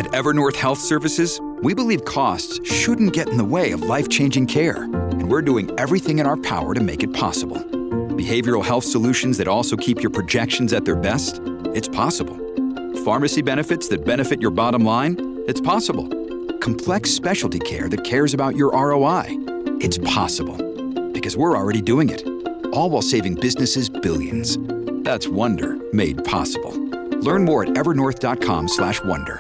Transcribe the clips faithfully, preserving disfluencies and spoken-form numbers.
At Evernorth Health Services, we believe costs shouldn't get in the way of life-changing care, and we're doing everything in our power to make it possible. Behavioral health solutions that also keep your projections at their best? It's possible. Pharmacy benefits that benefit your bottom line? It's possible. Complex specialty care that cares about your R O I? It's possible. Because we're already doing it. All while saving businesses billions. That's Wonder made possible. Learn more at evernorth.com slash wonder.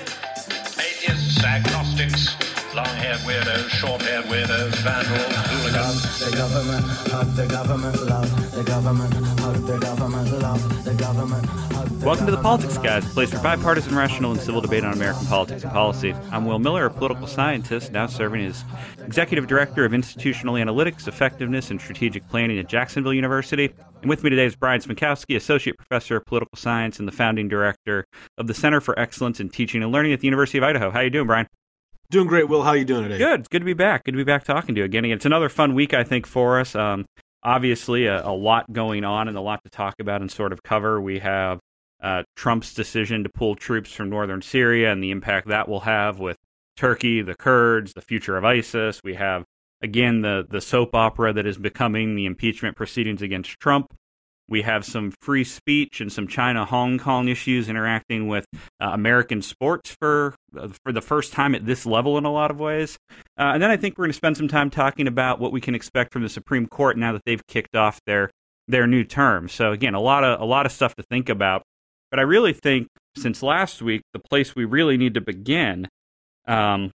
Atheists, agnostics, long-haired weirdos, short-haired weirdos, vandals, hooligans. The government, hug the government, love the government, hug the government, love the government. Welcome to The Politics Guys, a place for bipartisan, rational, and civil debate on American politics and policy. I'm Will Miller, a political scientist, now serving as Executive Director of Institutional Analytics, Effectiveness, and Strategic Planning at Jacksonville University. And with me today is Brian Smykowski, Associate Professor of Political Science and the Founding Director of the Center for Excellence in Teaching and Learning at the University of Idaho. How you doing, Brian? Doing great, Will. How are you doing today? Good. It's good to be back. Good to be back talking to you again. It's another fun week, I think, for us. Um, obviously, a, a lot going on and a lot to talk about and sort of cover. We have uh, Trump's decision to pull troops from northern Syria and the impact that will have with Turkey, the Kurds, the future of ISIS. We have, again, the, the soap opera that is becoming the impeachment proceedings against Trump. We have some free speech and some China-Hong Kong issues interacting with uh, American sports for uh, for the first time at this level in a lot of ways. Uh, and then I think we're going to spend some time talking about what we can expect from the Supreme Court now that they've kicked off their their new term. So again, a lot of a lot of stuff to think about. But I really think since last week, the place we really need to begin um,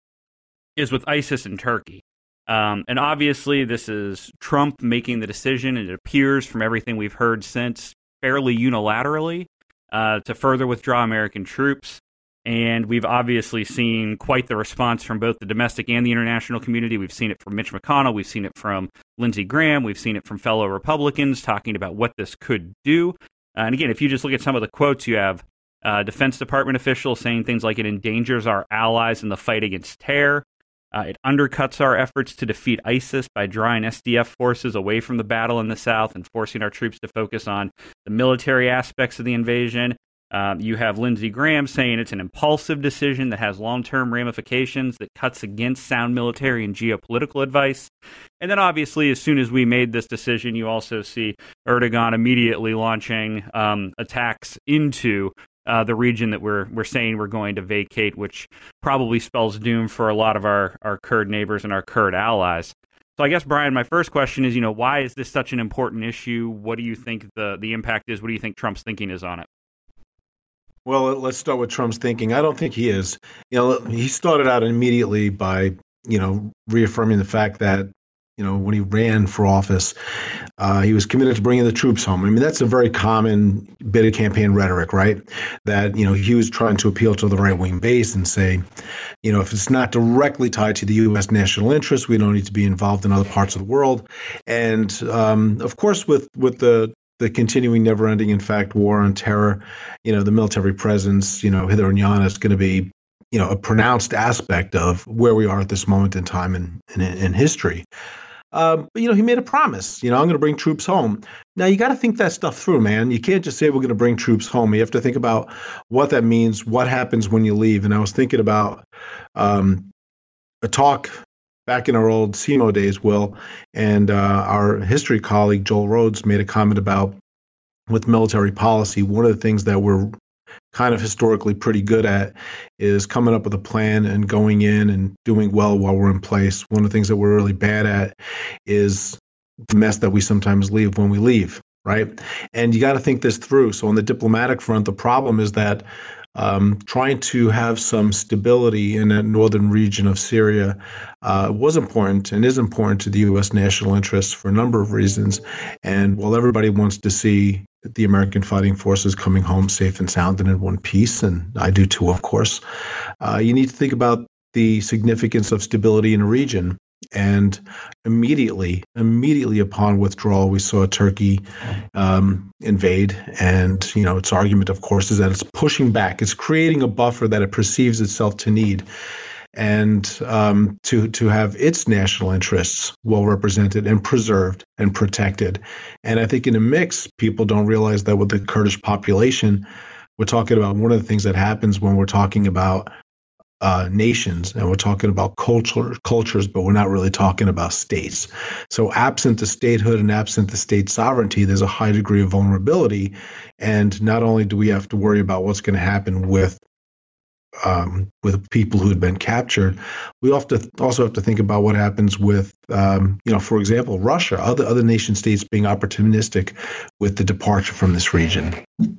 is with ISIS and Turkey. Um, and obviously, this is Trump making the decision, and it appears from everything we've heard since, fairly unilaterally, uh, to further withdraw American troops. And we've obviously seen quite the response from both the domestic and the international community. We've seen it from Mitch McConnell. We've seen it from Lindsey Graham. We've seen it from fellow Republicans talking about what this could do. Uh, and again, if you just look at some of the quotes, you have uh, Defense Department officials saying things like it endangers our allies in the fight against terror. Uh, it undercuts our efforts to defeat ISIS by drawing S D F forces away from the battle in the South and forcing our troops to focus on the military aspects of the invasion. Um, you have Lindsey Graham saying it's an impulsive decision that has long-term ramifications that cuts against sound military and geopolitical advice. And then obviously, as soon as we made this decision, you also see Erdogan immediately launching um, attacks into Uh, the region that we're we're saying we're going to vacate, which probably spells doom for a lot of our, our Kurd neighbors and our Kurd allies. So I guess, Brian, my first question is, you know, why is this such an important issue? What do you think the, the impact is? What do you think Trump's thinking is on it? Well, let's start with Trump's thinking. I don't think he is. You know, he started out immediately by, you know, reaffirming the fact that, you know, when he ran for office, uh, he was committed to bringing the troops home. I mean, that's a very common bit of campaign rhetoric, right? That, you know, he was trying to appeal to the right-wing base and say, you know, if it's not directly tied to the U S national interest, we don't need to be involved in other parts of the world. And, um, of course, with with the the continuing, never-ending, in fact, war on terror, you know, the military presence, you know, hither and yon is going to be, you know, a pronounced aspect of where we are at this moment in time in in, in history. Um, but, you know, he made a promise, you know, I'm going to bring troops home. Now, you got to think that stuff through, man. You can't just say we're going to bring troops home. You have to think about what that means, what happens when you leave. And I was thinking about um, a talk back in our old S E M O days, Will, and uh, our history colleague, Joel Rhodes, made a comment about with military policy, one of the things that we're kind of historically pretty good at is coming up with a plan and going in and doing well while we're in place. One of the things that we're really bad at is the mess that we sometimes leave when we leave, right? And you got to think this through. So on the diplomatic front, the problem is that um, trying to have some stability in that northern region of Syria uh, was important and is important to the U S national interests for a number of reasons. And while everybody wants to see the American fighting forces coming home safe and sound and in one piece, and I do too, of course, uh, you need to think about the significance of stability in a region. And immediately, immediately upon withdrawal, we saw Turkey um, invade. And, you know, its argument, of course, is that it's pushing back. It's creating a buffer that it perceives itself to need. And um, to to have its national interests well represented and preserved and protected. And I think in a mix, people don't realize that with the Kurdish population, we're talking about one of the things that happens when we're talking about uh, nations, and we're talking about culture, cultures, but we're not really talking about states. So absent the statehood and absent the state sovereignty, there's a high degree of vulnerability. And not only do we have to worry about what's going to happen with um, with people who had been captured, we have to also have to think about what happens with, um, you know, for example, Russia, other other nation states being opportunistic with the departure from this region.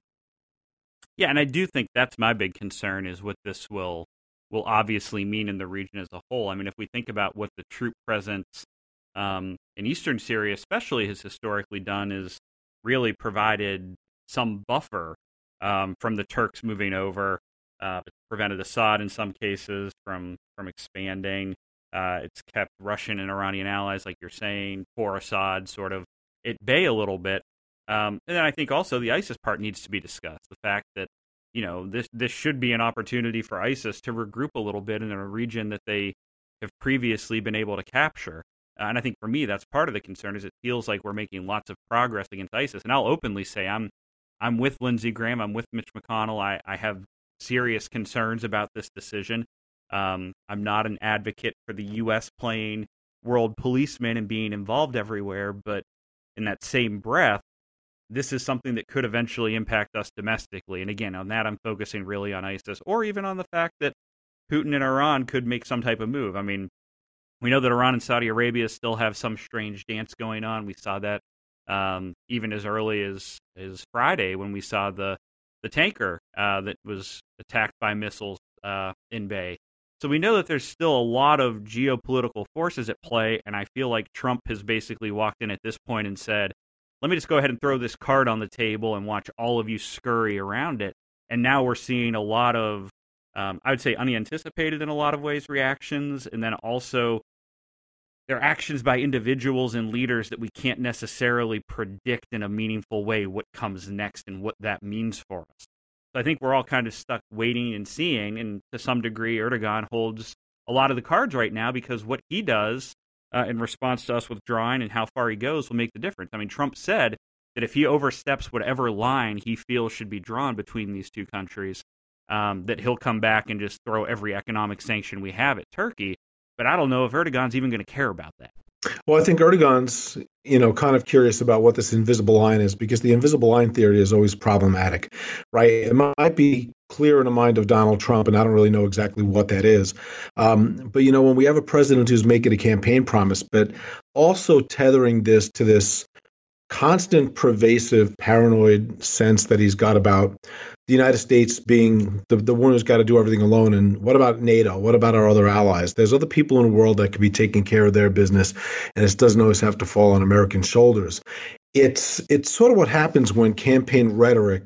Yeah, and I do think that's my big concern is what this will will obviously mean in the region as a whole. I mean, if we think about what the troop presence um, in eastern Syria especially has historically done is really provided some buffer um, from the Turks moving over. Uh, it's prevented Assad in some cases from, from expanding. Uh, it's kept Russian and Iranian allies, like you're saying, for Assad sort of at bay a little bit. Um, and then I think also the ISIS part needs to be discussed. The fact that, you know, this this should be an opportunity for ISIS to regroup a little bit in a region that they have previously been able to capture. Uh, and I think for me, that's part of the concern is it feels like we're making lots of progress against ISIS. And I'll openly say I'm I'm with Lindsey Graham. I'm with Mitch McConnell. I, I have serious concerns about this decision. Um, I'm not an advocate for the U S playing world policeman and being involved everywhere. But in that same breath, this is something that could eventually impact us domestically. And again, on that, I'm focusing really on ISIS, or even on the fact that Putin and Iran could make some type of move. I mean, we know that Iran and Saudi Arabia still have some strange dance going on. We saw that um, even as early as, as Friday when we saw the, the tanker uh, that was attacked by missiles uh, in Bay. So we know that there's still a lot of geopolitical forces at play, and I feel like Trump has basically walked in at this point and said, let me just go ahead and throw this card on the table and watch all of you scurry around it. And now we're seeing a lot of, um, I would say, unanticipated in a lot of ways reactions, and then also their actions by individuals and leaders that we can't necessarily predict in a meaningful way what comes next and what that means for us. So I think we're all kind of stuck waiting and seeing, and to some degree, Erdogan holds a lot of the cards right now because what he does uh, in response to us withdrawing and how far he goes will make the difference. I mean, Trump said that if he oversteps whatever line he feels should be drawn between these two countries, um, that he'll come back and just throw every economic sanction we have at Turkey. But I don't know if Erdogan's even going to care about that. Well, I think Erdogan's, you know, kind of curious about what this invisible line is, because the invisible line theory is always problematic, right? It might be clear in the mind of Donald Trump, and I don't really know exactly what that is. Um, but, you know, when we have a president who's making a campaign promise, but also tethering this to this constant, pervasive, paranoid sense that he's got about the United States being the, the one who's got to do everything alone. And what about NATO? What about our other allies? There's other people in the world that could be taking care of their business, and it doesn't always have to fall on American shoulders. It's it's sort of what happens when campaign rhetoric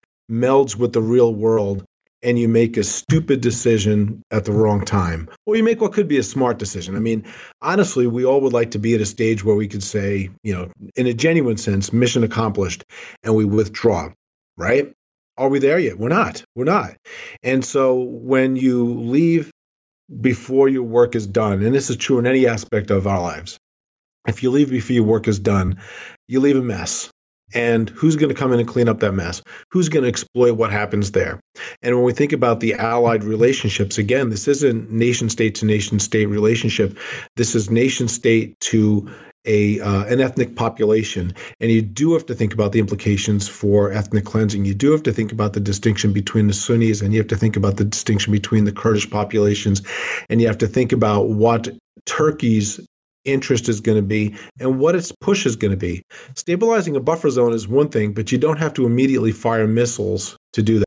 melds with the real world, and you make a stupid decision at the wrong time, or you make what could be a smart decision. I mean, honestly, we all would like to be at a stage where we could say, you know, in a genuine sense, mission accomplished, and we withdraw, right? Are we there yet? We're not. We're not. And so when you leave before your work is done, and this is true in any aspect of our lives, if you leave before your work is done, you leave a mess. And who's going to come in and clean up that mess? Who's going to exploit what happens there? And when we think about the allied relationships, again, this isn't nation state to nation state relationship. This is nation state to a uh, an ethnic population. And you do have to think about the implications for ethnic cleansing. You do have to think about the distinction between the Sunnis, and you have to think about the distinction between the Kurdish populations. And you have to think about what Turkey's interest is going to be and what its push is going to be. Stabilizing a buffer zone is one thing, but you don't have to immediately fire missiles to do that.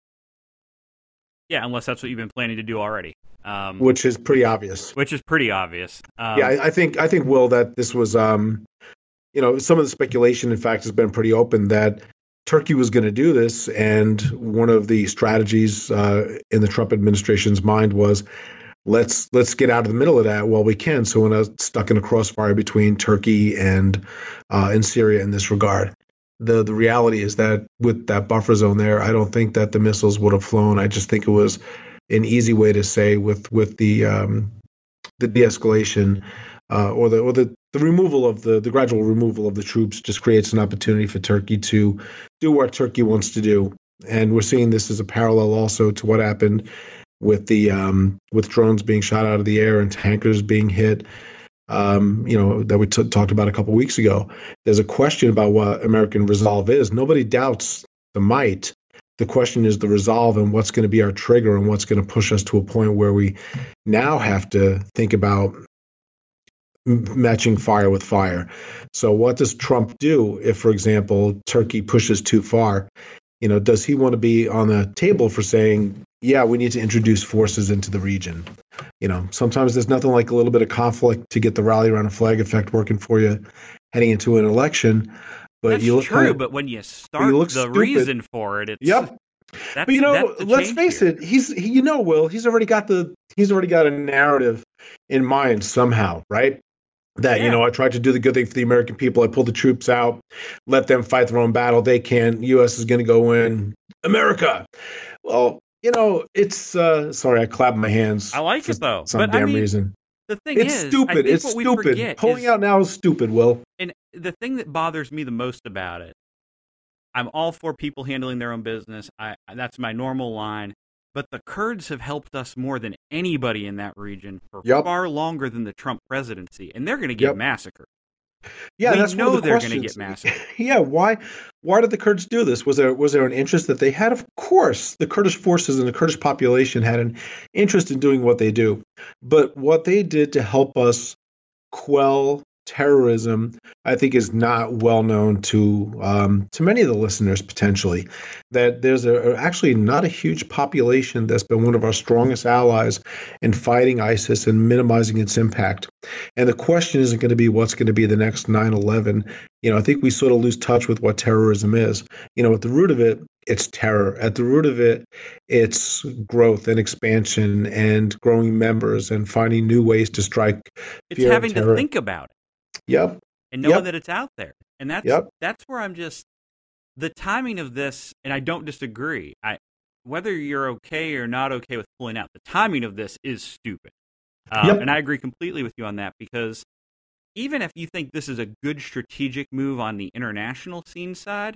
Yeah, unless that's what you've been planning to do already. Um, which is pretty obvious. Which is pretty obvious. Um, yeah, I, I think I think Will that this was, um, you know, some of the speculation, in fact, has been pretty open that Turkey was going to do this, and one of the strategies uh, in the Trump administration's mind was, let's let's get out of the middle of that while we can, so we're not stuck in a crossfire between Turkey and uh, and Syria in this regard. The the reality is that with that buffer zone there, I don't think that the missiles would have flown. I just think it was an easy way to say with with the um, the de-escalation uh, or the or the, the removal of the the gradual removal of the troops just creates an opportunity for Turkey to do what Turkey wants to do. And we're seeing this as a parallel also to what happened with the um, with drones being shot out of the air and tankers being hit. Um, you know, that we t- talked about a couple weeks ago. There's a question about what American resolve is. Nobody doubts the might. The question is the resolve and what's going to be our trigger and what's going to push us to a point where we now have to think about m- matching fire with fire. So what does Trump do if, for example, Turkey pushes too far? You know, does he want to be on the table for saying, yeah, we need to introduce forces into the region? You know, sometimes there's nothing like a little bit of conflict to get the rally around a flag effect working for you heading into an election. But that's you look true, kind of, but when you start you the stupid. reason for it, it's yep. That's, but you know, let's face here. it. He's he, you know, Will. He's already got the he's already got a narrative in mind somehow, right? That, yeah. you know, I tried to do the good thing for the American people. I pulled the troops out, let them fight their own battle. They can. U S is going to go in. America. Well, you know, it's uh, sorry, I clapped my hands. I like it though. Some but damn I mean, reason. The thing it's is, stupid. I think it's what we stupid. forget Pulling is, out now is stupid, Will. And the thing that bothers me the most about it, I'm all for people handling their own business. I that's my normal line. But the Kurds have helped us more than anybody in that region for yep. far longer than the Trump presidency, and they're going to get yep. massacred. Yeah, we that's know one of the they're going to questions. get massacred. Yeah, why? Why did the Kurds do this? Was there was there an interest that they had? Of course, the Kurdish forces and the Kurdish population had an interest in doing what they do. But what they did to help us quell terrorism, I think, is not well known to um, to many of the listeners potentially. That there's a, actually not a huge population that's been one of our strongest allies in fighting ISIS and minimizing its impact. And the question isn't going to be what's going to be the next nine eleven. You know, I think we sort of lose touch with what terrorism is. You know, at the root of it, it's terror. At the root of it, it's growth and expansion and growing members and finding new ways to strike It's fear having and terror. to think about it. Yep. And knowing yep. that it's out there. And that's yep. that's where I'm just, the timing of this, and I don't disagree. I whether you're okay or not okay with pulling out, the timing of this is stupid. Um, yep. And I agree completely with you on that, because even if you think this is a good strategic move on the international scene side,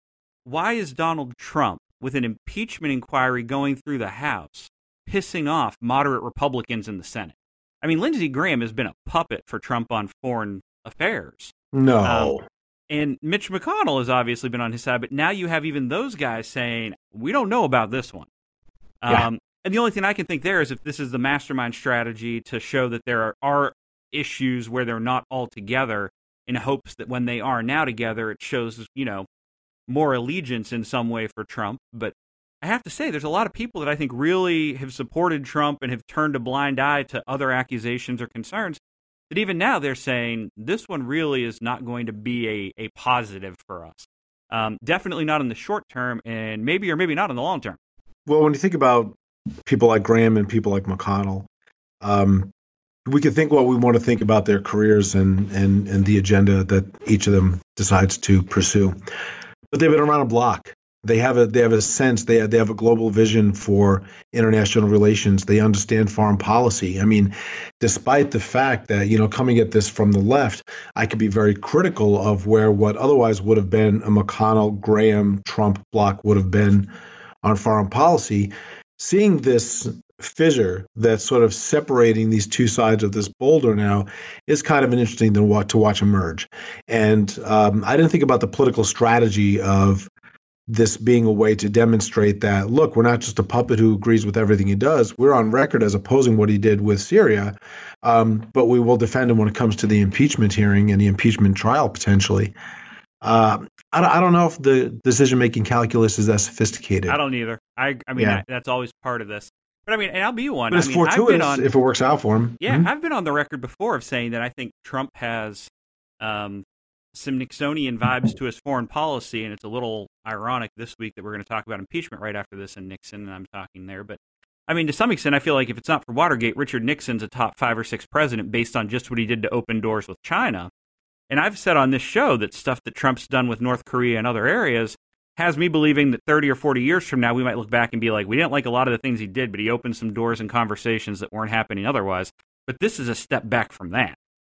why is Donald Trump, with an impeachment inquiry going through the House, pissing off moderate Republicans in the Senate? I mean, Lindsey Graham has been a puppet for Trump on foreign affairs. No. Um, and Mitch McConnell has obviously been on his side, but now you have even those guys saying, we don't know about this one. Yeah. Um, and the only thing I can think there is if this is the mastermind strategy to show that there are, are issues where they're not all together, in hopes that when they are now together, it shows, you know, more allegiance in some way for Trump. But I have to say, there's a lot of people that I think really have supported Trump and have turned a blind eye to other accusations or concerns, that even now they're saying this one really is not going to be a, a positive for us. Um, definitely not in the short term, and maybe or maybe not in the long term. Well, when you think about people like Graham and people like McConnell, um, we can think what we want to think about their careers and, and, and the agenda that each of them decides to pursue. But they've been around a block. They have a they have a sense, they have, they have a global vision for international relations. They understand foreign policy. I mean, despite the fact that, you know, coming at this from the left, I could be very critical of where what otherwise would have been a McConnell, Graham, Trump block would have been on foreign policy. Seeing this fissure that's sort of separating these two sides of this boulder now is kind of an interesting to watch, to watch emerge. And um, I didn't think about the political strategy of this being a way to demonstrate that, look, we're not just a puppet who agrees with everything he does. We're on record as opposing what he did with Syria, um, but we will defend him when it comes to the impeachment hearing and the impeachment trial potentially. Uh, I, I don't know if the decision-making calculus is that sophisticated. I don't either. I, I mean, Yeah. I, that's always part of this. But I mean, and I'll be one. But it's I mean, I've fortuitous been on, if it works out for him. Yeah, Mhm. I've been on the record before of saying that I think Trump has um, some Nixonian vibes to his foreign policy, and it's a little ironic this week that we're going to talk about impeachment right after this and Nixon, and I'm talking there. But I mean, to some extent, I feel like if it's not for Watergate, Richard Nixon's a top five or six president based on just what he did to open doors with China. And I've said on this show that stuff that Trump's done with North Korea and other areas has me believing that thirty or forty years from now, we might look back and be like, we didn't like a lot of the things he did, but he opened some doors and conversations that weren't happening otherwise. But this is a step back from that.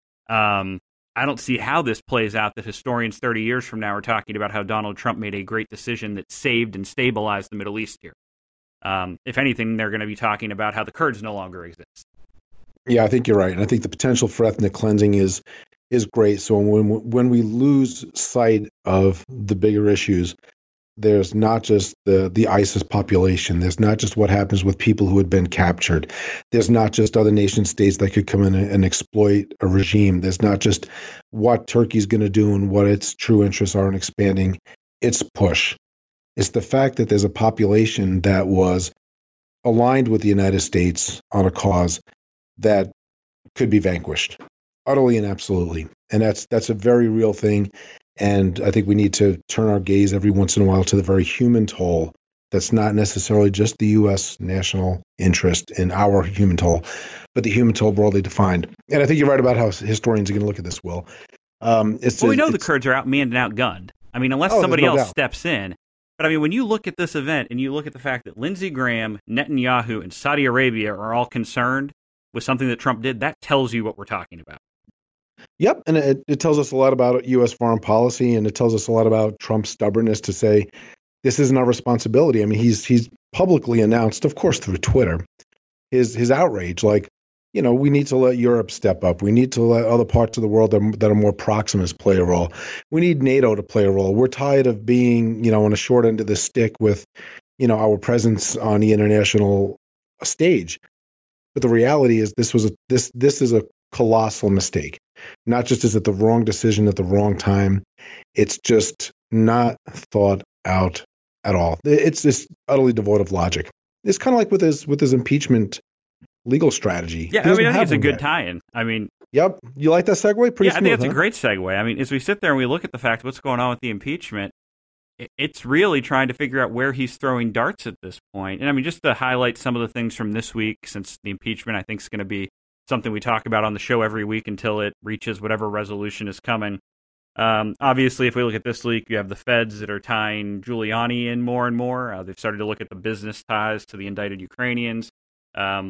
Um, I don't see how this plays out, that historians thirty years from now are talking about how Donald Trump made a great decision that saved and stabilized the Middle East here. Um, if anything, they're going to be talking about how the Kurds no longer exist. Yeah, I think you're right. And I think the potential for ethnic cleansing is is great. So when when we lose sight of the bigger issues, there's not just the, the ISIS population. There's not just what happens with people who had been captured. There's not just other nation states that could come in and exploit a regime. There's not just what Turkey's going to do and what its true interests are in expanding its push. It's the fact that there's a population that was aligned with the United States on a cause that could be vanquished, utterly and absolutely. And that's that's a very real thing. And I think we need to turn our gaze every once in a while to the very human toll that's not necessarily just the U S national interest in our human toll, but the human toll broadly defined. And I think you're right about how historians are going to look at this, Will. Um, it's well, we a, know it's, the Kurds are outmanned and outgunned. I mean, unless oh, somebody no else doubt. steps in. But I mean, when you look at this event and you look at the fact that Lindsey Graham, Netanyahu, and Saudi Arabia are all concerned with something that Trump did, that tells you what we're talking about. Yep, and it, it tells us a lot about U S foreign policy, and it tells us a lot about Trump's stubbornness to say this isn't our responsibility. I mean, he's he's publicly announced, of course, through Twitter, his his outrage. Like, you know, we need to let Europe step up. We need to let other parts of the world that are, that are more Proximus play a role. We need NATO to play a role. We're tired of being, you know, on a short end of the stick with, you know, our presence on the international stage. But the reality is, this was a this this is a colossal mistake. Not just is it the wrong decision at the wrong time, it's just not thought out at all. It's just utterly devoid of logic. It's kind of like with his with his impeachment legal strategy. Yeah, I mean, I think it's a good tie-in. I mean, yep. You like that segue? Pretty yeah, smooth, I think that's huh? a great segue. I mean, as we sit there and we look at the fact of what's going on with the impeachment, it's really trying to figure out where he's throwing darts at this point. And I mean, just to highlight some of the things from this week, since the impeachment, I think, is going to be something we talk about on the show every week until it reaches whatever resolution is coming. Um, obviously, if we look at this week, you have the feds that are tying Giuliani in more and more. Uh, they've started to look at the business ties to the indicted Ukrainians. Um,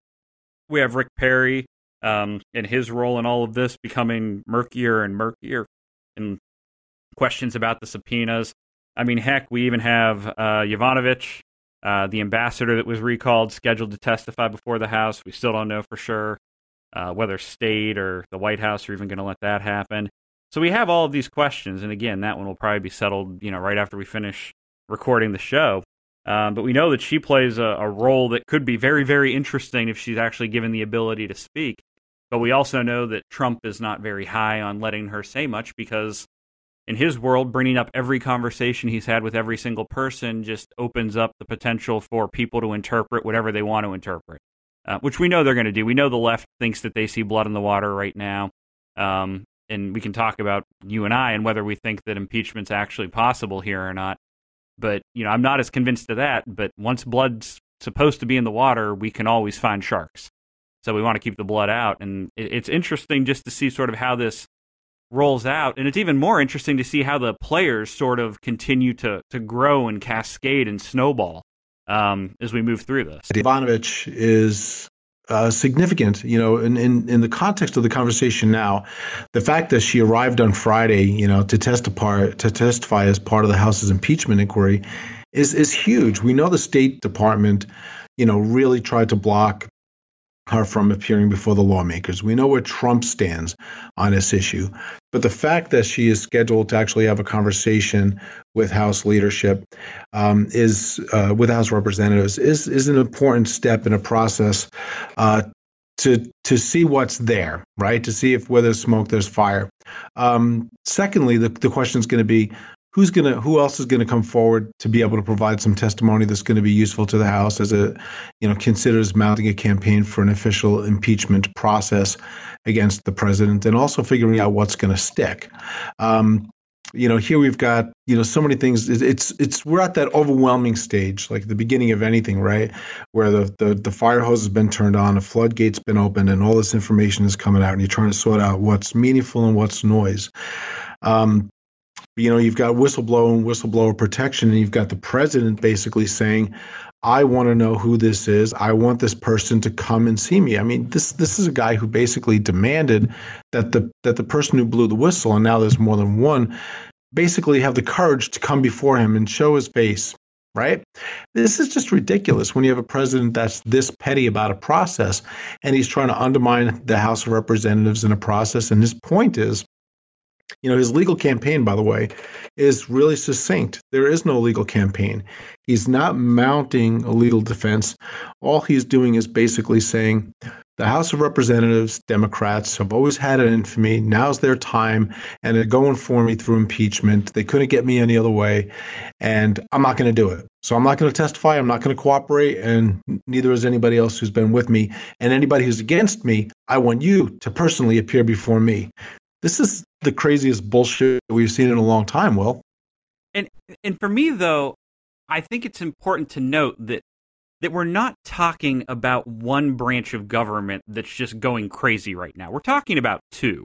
we have Rick Perry um, and his role in all of this becoming murkier and murkier, and questions about the subpoenas. I mean, heck, we even have uh, Yovanovitch, uh, the ambassador that was recalled, scheduled to testify before the House. We still don't know for sure uh, whether state or the White House are even going to let that happen. So we have all of these questions, and again, that one will probably be settled, you know, right after we finish recording the show. Um, but we know that she plays a, a role that could be very, very interesting if she's actually given the ability to speak. But we also know that Trump is not very high on letting her say much, because in his world, bringing up every conversation he's had with every single person just opens up the potential for people to interpret whatever they want to interpret, uh, which we know they're going to do. We know the left thinks that they see blood in the water right now. Um, and we can talk about you and I and whether we think that impeachment's actually possible here or not. But, you know, I'm not as convinced of that. But once blood's supposed to be in the water, we can always find sharks. So we want to keep the blood out. And it's interesting just to see sort of how this rolls out. And it's even more interesting to see how the players sort of continue to, to grow and cascade and snowball um, as we move through this. Yovanovitch is uh, significant, you know, in, in, in the context of the conversation now. The fact that she arrived on Friday, you know, to testify to testify as part of the House's impeachment inquiry is is huge. We know the State Department, you know, really tried to block her from appearing before the lawmakers. We know where Trump stands on this issue. But the fact that she is scheduled to actually have a conversation with House leadership um, is uh, with House representatives is is an important step in a process uh, to to see what's there, right? To see if where there's smoke, there's fire. Um, secondly, the, the question is going to be, Who's gonna? Who else is gonna come forward to be able to provide some testimony that's going to be useful to the House as it, you know, considers mounting a campaign for an official impeachment process against the president, and also figuring out what's going to stick. Um, you know, here we've got, you know, so many things. It's it's we're at that overwhelming stage, like the beginning of anything, right? Where the the, the fire hose has been turned on, the floodgate's been opened, and all this information is coming out, and you're trying to sort out what's meaningful and what's noise. Um, You know, you've got whistleblower and whistleblower protection, and you've got the president basically saying, I want to know who this is. I want this person to come and see me. I mean, this this is a guy who basically demanded that the that the person who blew the whistle, and now there's more than one, basically have the courage to come before him and show his face right? This is just ridiculous when you have a president that's this petty about a process, and he's trying to undermine the House of Representatives in a process. And his point is, you know, his legal campaign, by the way, is really succinct. There is no legal campaign. He's not mounting a legal defense. All he's doing is basically saying, the House of Representatives, Democrats, have always had an infamy. Now's their time, and they're going for me through impeachment. They couldn't get me any other way, and I'm not going to do it. So I'm not going to testify. I'm not going to cooperate, and neither is anybody else who's been with me. And anybody who's against me, I want you to personally appear before me. This is the craziest bullshit we've seen in a long time, Will. And and for me, though, I think it's important to note that that we're not talking about one branch of government that's just going crazy right now. We're talking about two.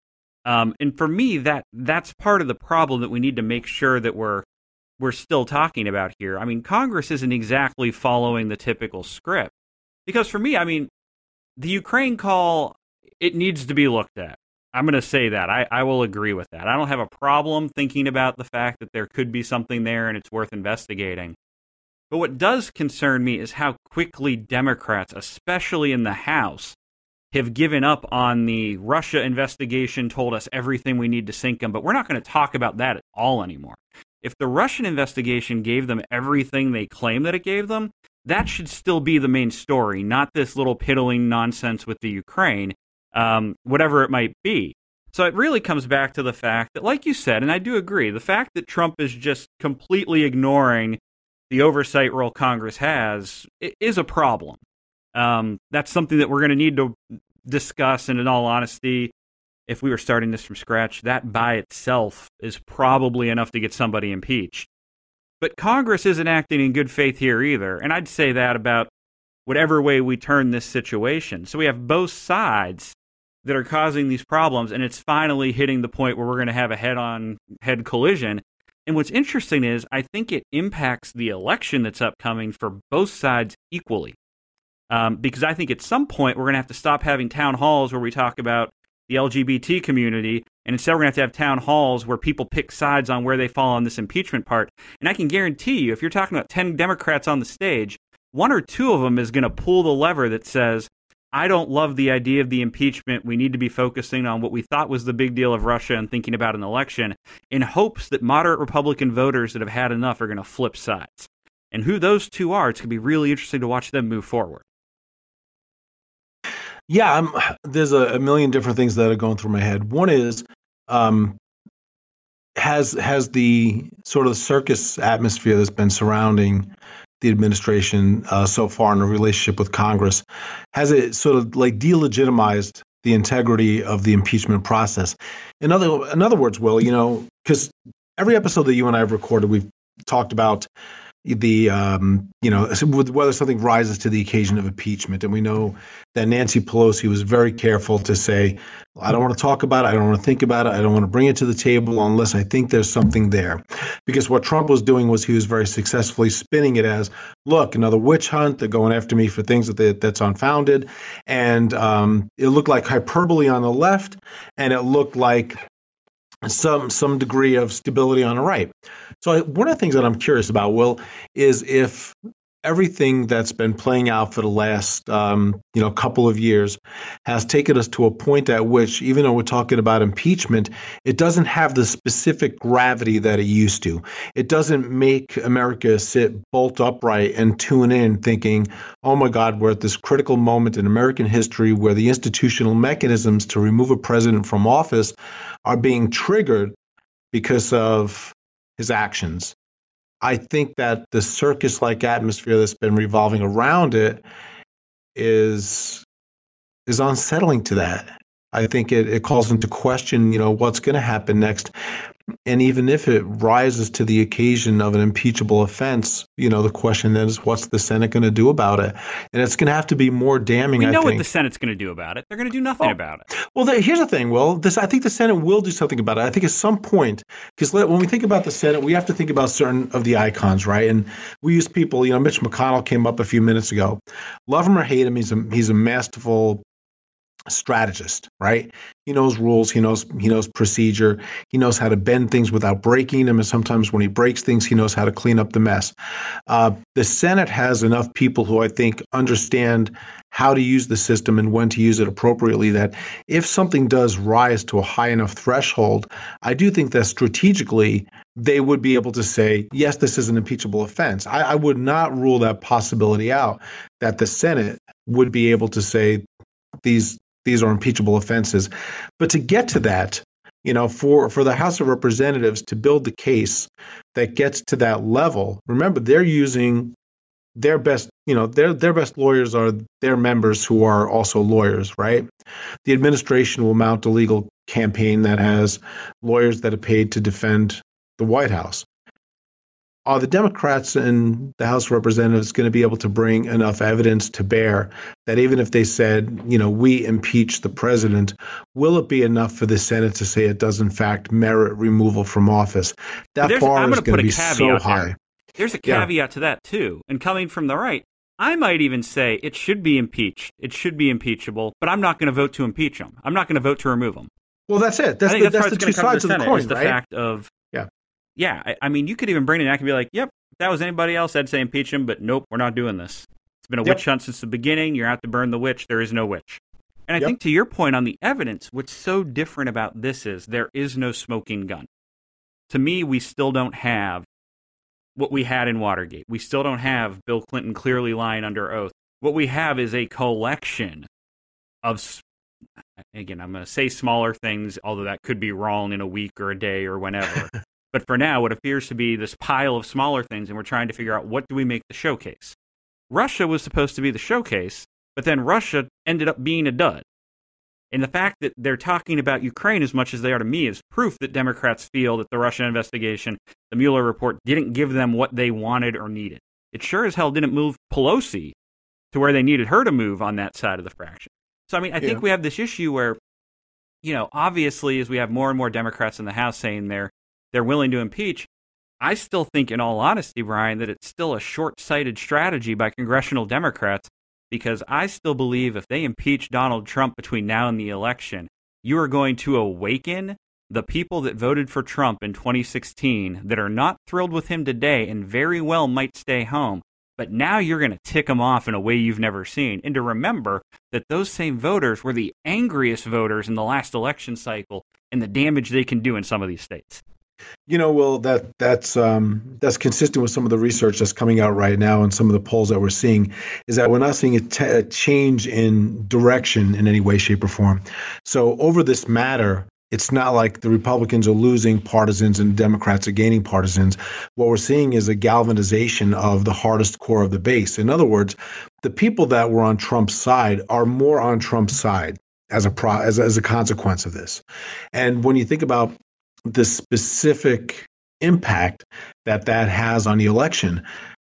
Um, and for me, that that's part of the problem that we need to make sure that we're we're still talking about here. I mean, Congress isn't exactly following the typical script. Because for me, I mean, the Ukraine call, it needs to be looked at. I'm going to say that. I, I will agree with that. I don't have a problem thinking about the fact that there could be something there and it's worth investigating. But what does concern me is how quickly Democrats, especially in the House, have given up on the Russia investigation, told us everything we need to sink them, but we're not going to talk about that at all anymore. If the Russian investigation gave them everything they claim that it gave them, that should still be the main story, not this little piddling nonsense with the Ukraine. Um, whatever it might be. So it really comes back to the fact that, like you said, and I do agree, the fact that Trump is just completely ignoring the oversight role Congress has is a problem. Um, that's something that we're going to need to discuss, and in all honesty, if we were starting this from scratch, that by itself is probably enough to get somebody impeached. But Congress isn't acting in good faith here either, and I'd say that about whatever way we turn this situation. So we have both sides that are causing these problems, and it's finally hitting the point where we're going to have a head-on head collision. And what's interesting is I think it impacts the election that's upcoming for both sides equally. Um, because I think at some point we're going to have to stop having town halls where we talk about the L G B T community, and instead we're going to have to have town halls where people pick sides on where they fall on this impeachment part. And I can guarantee you, if you're talking about ten Democrats on the stage, one or two of them is going to pull the lever that says, I don't love the idea of the impeachment. We need to be focusing on what we thought was the big deal of Russia and thinking about an election, in hopes that moderate Republican voters that have had enough are going to flip sides. And who those two are, it's going to be really interesting to watch them move forward. Yeah, I'm, there's a, a million different things that are going through my head. One is, um, has has the sort of circus atmosphere that's been surrounding the administration uh, so far in a relationship with Congress, has it sort of like delegitimized the integrity of the impeachment process? In other, in other words, Will, you know, because every episode that you and I have recorded, we've talked about the, um, you know, whether something rises to the occasion of impeachment. And we know that Nancy Pelosi was very careful to say, I don't want to talk about it. I don't want to think about it. I don't want to bring it to the table unless I think there's something there. Because what Trump was doing was he was very successfully spinning it as, look, another witch hunt. They're going after me for things that they, that's unfounded. And um, it looked like hyperbole on the left, and it looked like some some degree of stability on the right. So I, one of the things that I'm curious about, Will, is if everything that's been playing out for the last um, you know couple of years has taken us to a point at which, even though we're talking about impeachment, it doesn't have the specific gravity that it used to. It doesn't make America sit bolt upright and tune in thinking, oh my God, we're at this critical moment in American history where the institutional mechanisms to remove a president from office are being triggered because of his actions. I think that the circus-like atmosphere that's been revolving around it is is unsettling to that. I think it, it calls into question, you know, what's going to happen next. And even if it rises to the occasion of an impeachable offense, you know, the question then is, what's the Senate going to do about it? And it's going to have to be more damning, I think. We know what the Senate's going to do about it. They're going to do nothing oh. about it. Well, the, here's the thing, Will. This, I think the Senate will do something about it. I think at some point, because when we think about the Senate, we have to think about certain of the icons, right? And we use people, you know, Mitch McConnell came up a few minutes ago. Love him or hate him, he's a, he's a masterful strategist, right? He knows rules. He knows he knows procedure. He knows how to bend things without breaking them. And sometimes when he breaks things, he knows how to clean up the mess. Uh, the Senate has enough people who I think understand how to use the system and when to use it appropriately, that if something does rise to a high enough threshold, I do think that strategically they would be able to say, yes, this is an impeachable offense. I, I would not rule that possibility out, that the Senate would be able to say these these are impeachable offenses. But to get to that, you know, for, for the House of Representatives to build the case that gets to that level, remember, they're using their best, you know, their their best lawyers are their members who are also lawyers, right? The administration will mount a legal campaign that has lawyers that are paid to defend the White House. Are the Democrats in the House of Representatives going to be able to bring enough evidence to bear that even if they said, you know, we impeach the president, will it be enough for the Senate to say it does in fact merit removal from office? That bar is going to be so high. There. There's a caveat yeah. to that too. And coming from the right, I might even say it should be impeached. It should be impeachable, but I'm not going to vote to impeach him. I'm not going to vote to remove him. Well, that's it. That's the, that's that's the two sides the of the coin, the right? fact of yeah. Yeah, I, I mean, you could even bring it back and be like, yep, if that was anybody else, I'd say impeach him, but nope, we're not doing this. It's been a yep. witch hunt since the beginning. You're out to burn the witch. There is no witch. And I yep. think to your point on the evidence, what's so different about this is there is no smoking gun. To me, we still don't have what we had in Watergate. We still don't have Bill Clinton clearly lying under oath. What we have is a collection of, again, I'm going to say smaller things, although that could be wrong in a week or a day or whenever. But for now, what appears to be this pile of smaller things, and we're trying to figure out what do we make the showcase. Russia was supposed to be the showcase, but then Russia ended up being a dud. And the fact that they're talking about Ukraine as much as they are to me is proof that Democrats feel that the Russia investigation, the Mueller report, didn't give them what they wanted or needed. It sure as hell didn't move Pelosi to where they needed her to move on that side of the fraction. So, I mean, I yeah. think we have this issue where, you know, obviously as we have more and more Democrats in the House saying they're they're willing to impeach, I still think, in all honesty, Brian, that it's still a short-sighted strategy by congressional Democrats, because I still believe if they impeach Donald Trump between now and the election, you are going to awaken the people that voted for Trump in twenty sixteen that are not thrilled with him today and very well might stay home. But now you're going to tick them off in a way you've never seen. And to remember that those same voters were the angriest voters in the last election cycle and the damage they can do in some of these states. You know, Will, that that's um, that's consistent with some of the research that's coming out right now and some of the polls that we're seeing, is that we're not seeing a, t- a change in direction in any way, shape, or form. So over this matter, it's not like the Republicans are losing partisans and Democrats are gaining partisans. What we're seeing is a galvanization of the hardest core of the base. In other words, the people that were on Trump's side are more on Trump's side as a pro- as, as a consequence of this. And when you think about the specific impact that that has on the election,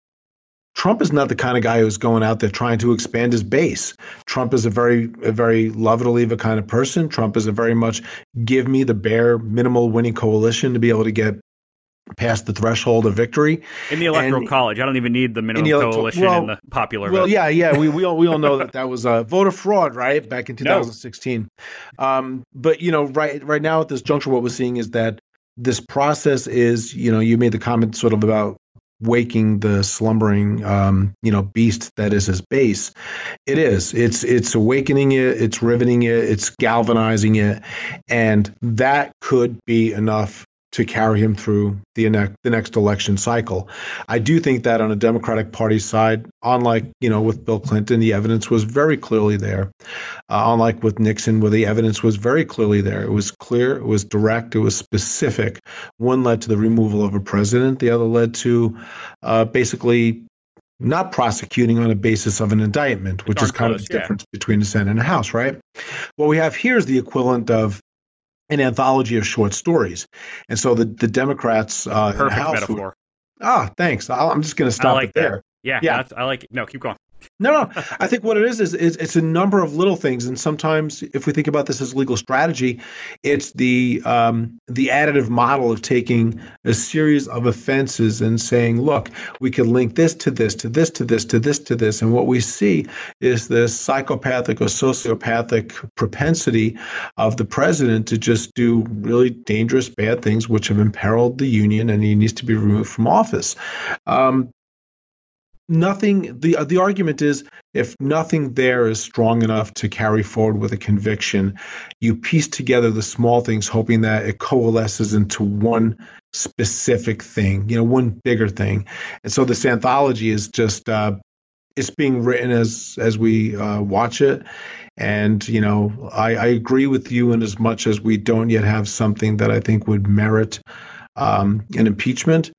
Trump is not the kind of guy who's going out there trying to expand his base. Trump is a very, a very love it or leave it kind of person. Trump is a very much give me the bare minimal winning coalition to be able to get past the threshold of victory. In the Electoral and, College, I don't even need the minimum the coalition well, in the popular well, vote. yeah, yeah, we we all we all know that that was a voter fraud, right, back in two thousand sixteen. No. Um, but you know, right right now at this juncture, what we're seeing is that this process is, you know, you made the comment sort of about waking the slumbering, um, you know, beast that is his base. It is. It's it's awakening it. It's riveting it. It's galvanizing it, and that could be enough to carry him through the next the next election cycle. I do think that on a Democratic Party side, unlike, you know, with Bill Clinton, the evidence was very clearly there. Uh, unlike with Nixon, where the evidence was very clearly there. It was clear, it was direct, it was specific. One led to the removal of a president. The other led to uh, basically not prosecuting on a basis of an indictment, which is kind close, of the yeah. difference between the Senate and the House, right? What we have here is the equivalent of an anthology of short stories. And so the, the Democrats uh, Perfect in the House metaphor. Who, ah, thanks. I'll, I'm just going to stop like it there. Yeah, yeah. That's, I like it. No, keep going. No, no. I think what it is, is is it's a number of little things, and sometimes, if we think about this as legal strategy, it's the um, the additive model of taking a series of offenses and saying, "Look, we can link this to this, to this, to this, to this, to this," and what we see is this psychopathic or sociopathic propensity of the president to just do really dangerous, bad things, which have imperiled the union, and he needs to be removed from office. Um, Nothing. The the argument is, if nothing there is strong enough to carry forward with a conviction, you piece together the small things, hoping that it coalesces into one specific thing, you know, one bigger thing. And so this anthology is just uh, it's being written as as we uh, watch it. And you know, I, I agree with you in as much as we don't yet have something that I think would merit um, an impeachment.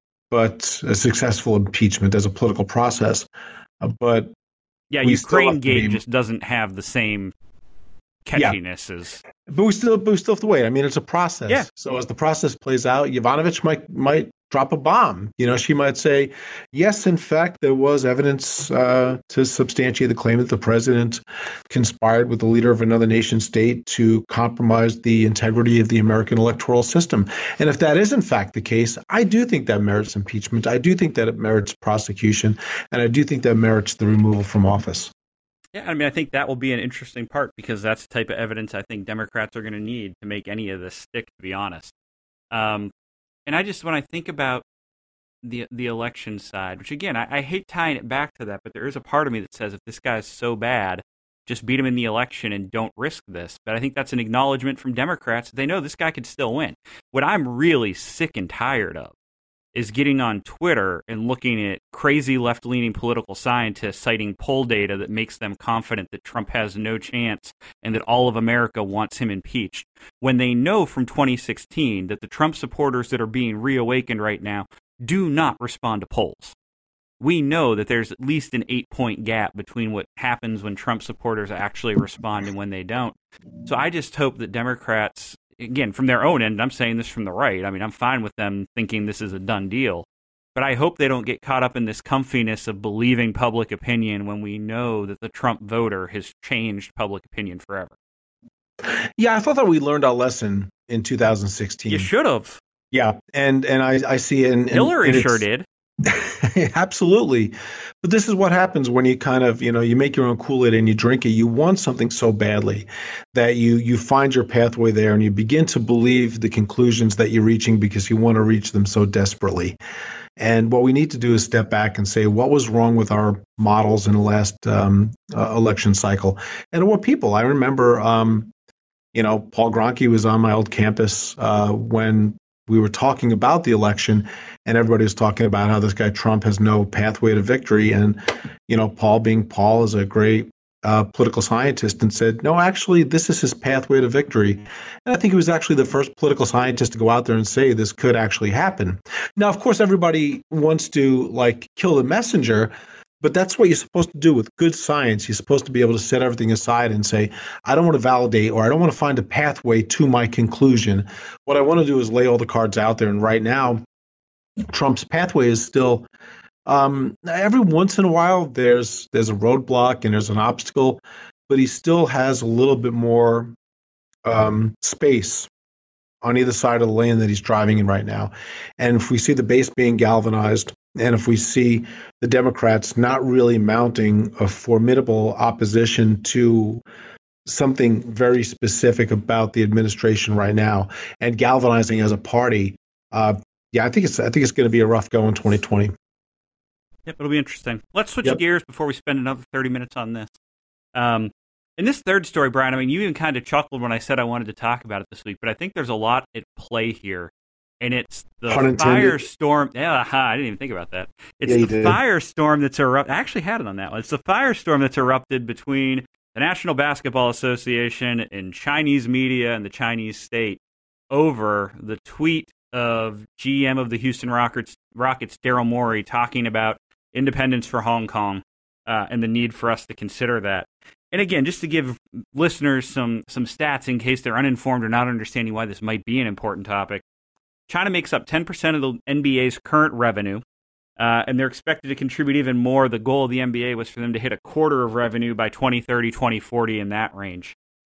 But a successful impeachment as a political process. Uh, but yeah, Ukraine Gate just doesn't have the same catchiness yeah. as. But we still, but we still have to wait. I mean, it's a process. Yeah. So as the process plays out, Yovanovitch might might drop a bomb. You know, she might say, yes, in fact, there was evidence uh, to substantiate the claim that the president conspired with the leader of another nation state to compromise the integrity of the American electoral system. And if that is in fact the case, I do think that merits impeachment. I do think that it merits prosecution, and I do think that merits the removal from office. Yeah, I mean, I think that will be an interesting part, because that's the type of evidence I think Democrats are going to need to make any of this stick, to be honest. Um, and I just, when I think about the the election side, which again, I, I hate tying it back to that, but there is a part of me that says if this guy's so bad, just beat him in the election and don't risk this. But I think that's an acknowledgement from Democrats. They know this guy could still win. What I'm really sick and tired of is getting on Twitter and looking at crazy left-leaning political scientists citing poll data that makes them confident that Trump has no chance and that all of America wants him impeached, when they know from twenty sixteen that the Trump supporters that are being reawakened right now do not respond to polls. We know that there's at least an eight-point gap between what happens when Trump supporters actually respond and when they don't. So I just hope that Democrats, again, from their own end, I'm saying this from the right, I mean, I'm fine with them thinking this is a done deal, but I hope they don't get caught up in this comfiness of believing public opinion when we know that the Trump voter has changed public opinion forever. Yeah, I thought that we learned our lesson in two thousand sixteen. You should have. Yeah, and and I, I see it. In, Hillary in sure did. Absolutely. But this is what happens when you kind of, you know, you make your own Kool-Aid and you drink it. You want something so badly that you you find your pathway there, and you begin to believe the conclusions that you're reaching because you want to reach them so desperately. And what we need to do is step back and say, what was wrong with our models in the last um, uh, election cycle? And what people, I remember, um, you know, Paul Gronke was on my old campus uh, when we were talking about the election, and everybody was talking about how this guy Trump has no pathway to victory. And, you know, Paul, being Paul, is a great uh, political scientist, and said, no, actually, this is his pathway to victory. And I think he was actually the first political scientist to go out there and say this could actually happen. Now, of course, everybody wants to, like, kill the messenger, but that's what you're supposed to do with good science. You're supposed to be able to set everything aside and say, I don't want to validate, or I don't want to find a pathway to my conclusion. What I want to do is lay all the cards out there. And right now, Trump's pathway is still, um, every once in a while, there's there's a roadblock and there's an obstacle, but he still has a little bit more um, space on either side of the lane that he's driving in right now. And if we see the base being galvanized, and if we see the Democrats not really mounting a formidable opposition to something very specific about the administration right now, and galvanizing as a party, uh, yeah, I think it's I think it's going to be a rough go in twenty twenty. Yep, it'll be interesting. Let's switch Yep. gears before we spend another thirty minutes on this. Um, in this third story, Brian, I mean, you even kind of chuckled when I said I wanted to talk about it this week, but I think there's a lot at play here. And it's the firestorm. Yeah, I didn't even think about that. It's Yeah, the firestorm that's erupted. I actually had it on that one. It's the firestorm that's erupted between the National Basketball Association and Chinese media and the Chinese state over the tweet of G M of the Houston Rockets, Rockets Daryl Morey, talking about independence for Hong Kong uh, and the need for us to consider that. And again, just to give listeners some some stats in case they're uninformed or not understanding why this might be an important topic. China makes up ten percent of the N B A's current revenue. Uh, and they're expected to contribute even more. The goal of the N B A was for them to hit a quarter of revenue by twenty thirty, twenty forty, in that range.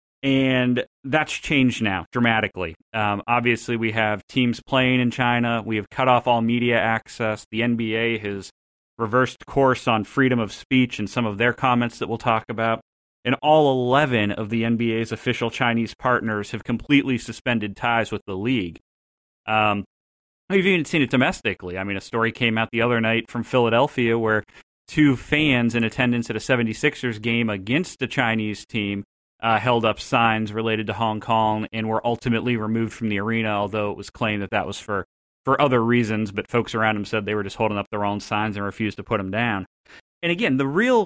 And that's changed now dramatically. Um, obviously, we have teams playing in China. We have cut off all media access. The N B A has reversed course on freedom of speech and some of their comments that we'll talk about. And all eleven of the N B A's official Chinese partners have completely suspended ties with the league. Um, we've even seen it domestically. I mean, a story came out the other night from Philadelphia where two fans in attendance at a seventy-sixers game against a Chinese team Uh, held up signs related to Hong Kong and were ultimately removed from the arena, although it was claimed that that was for, for other reasons, but folks around them said they were just holding up their own signs and refused to put them down. And again, the real,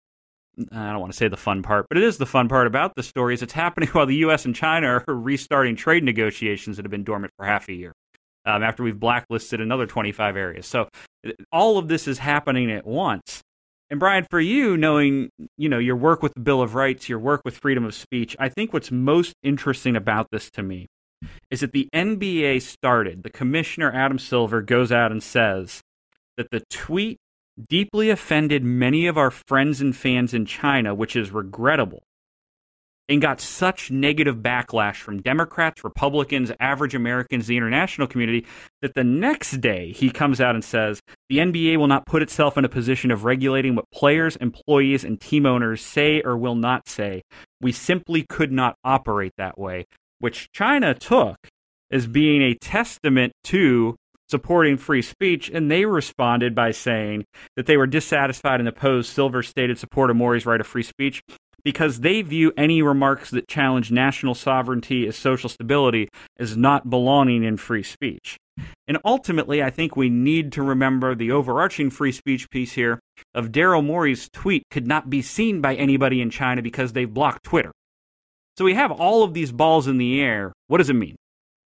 I don't want to say the fun part, but it is the fun part about the story is it's happening while the U S and China are restarting trade negotiations that have been dormant for half a year, um, after we've blacklisted another twenty-five areas. So all of this is happening at once. And Brian, for you, knowing, you know, your work with the Bill of Rights, your work with freedom of speech, I think what's most interesting about this to me is that the N B A started, the commissioner, Adam Silver, goes out and says that the tweet deeply offended many of our friends and fans in China, which is regrettable, and got such negative backlash from Democrats, Republicans, average Americans, the international community, that the next day he comes out and says the N B A will not put itself in a position of regulating what players, employees, and team owners say or will not say. We simply could not operate that way, which China took as being a testament to supporting free speech, and they responded by saying that they were dissatisfied and opposed Silver's stated support of Maury's right of free speech because they view any remarks that challenge national sovereignty as social stability as not belonging in free speech. And ultimately, I think we need to remember the overarching free speech piece here of Daryl Morey's tweet could not be seen by anybody in China because they've blocked Twitter. So we have all of these balls in the air. What does it mean?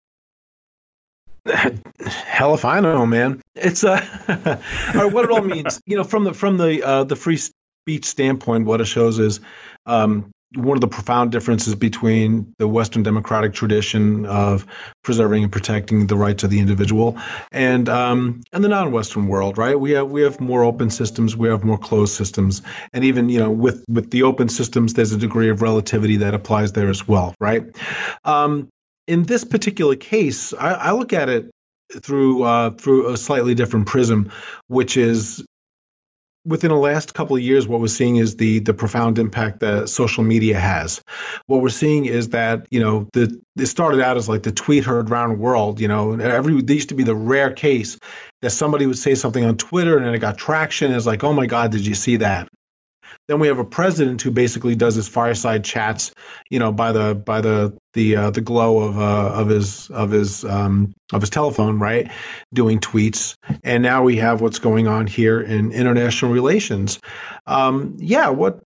Hell if I know, man. It's uh, all right, what it all means. You know, from the from the uh, the free speech standpoint, what it shows is um, one of the profound differences between the Western democratic tradition of preserving and protecting the rights of the individual and um, and the non-Western world. Right? We have we have more open systems. We have more closed systems, and even you know with with the open systems, there's a degree of relativity that applies there as well. Right? Um, In this particular case, I, I look at it through uh, through a slightly different prism, which is within the last couple of years, what we're seeing is the the profound impact that social media has. What we're seeing is that you know the it started out as like the tweet heard round the world. You know, every there used to be the rare case that somebody would say something on Twitter and then it got traction. It's like, oh my God, did you see that? Then we have a president who basically does his fireside chats, you know, by the by the the uh, the glow of uh, of his of his um, of his telephone, right? Doing tweets, and now we have what's going on here in international relations. Um, yeah, what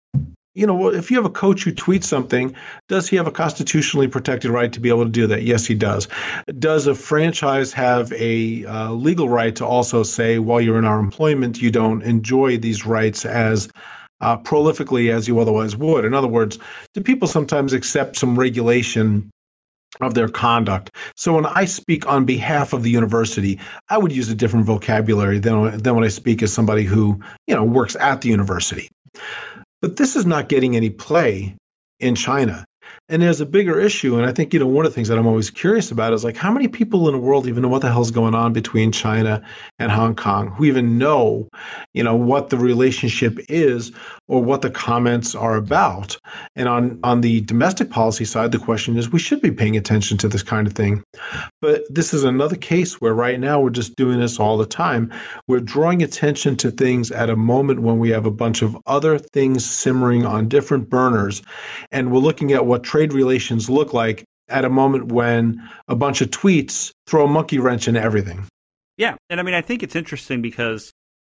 you know, if you have a coach who tweets something, does he have a constitutionally protected right to be able to do that? Yes, he does. Does a franchise have a uh, legal right to also say, while you're in our employment, you don't enjoy these rights as uh, prolifically as you otherwise would? In other words, do people sometimes accept some regulation of their conduct? So when I speak on behalf of the university, I would use a different vocabulary than, than when I speak as somebody who, you know, works at the university. But this is not getting any play in China. And there's a bigger issue. And I think, you know, one of the things that I'm always curious about is like, how many people in the world even know what the hell's going on between China and Hong Kong, who even know, you know, what the relationship is or what the comments are about? And on, on the domestic policy side, the question is, we should be paying attention to this kind of thing. But this is another case where right now we're just doing this all the time. We're drawing attention to things at a moment when we have a bunch of other things simmering on different burners. And we're looking at what trade relations look like at a moment when a bunch of tweets throw a monkey wrench into everything. Yeah. And I mean, I think it's interesting because